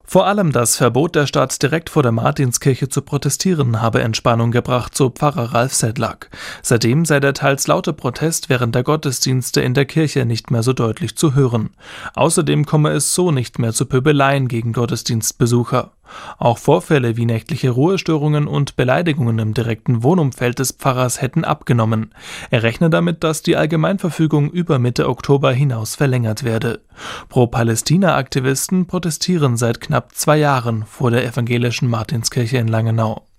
Vor allem das Verbot der Stadt, direkt vor der Martinskirche zu protestieren, habe Entspannung gebracht, so Pfarrer Ralf Sedlak. Seitdem sei der teils laute Protest während der Gottesdienste in der Kirche nicht mehr so deutlich zu hören. Außerdem komme es so nicht mehr zu Pöbeleien gegen Gottesdienstbesucher. Auch Vorfälle wie nächtliche Ruhestörungen und Beleidigungen im direkten Wohnumfeld des Pfarrers hätten abgenommen. Er rechne damit, dass die Allgemeinverfügung über Mitte Oktober hinaus verlängert werde. Pro-Palästina-Aktivisten protestieren seit knapp 2 Jahren vor der evangelischen Martinskirche in Langenau.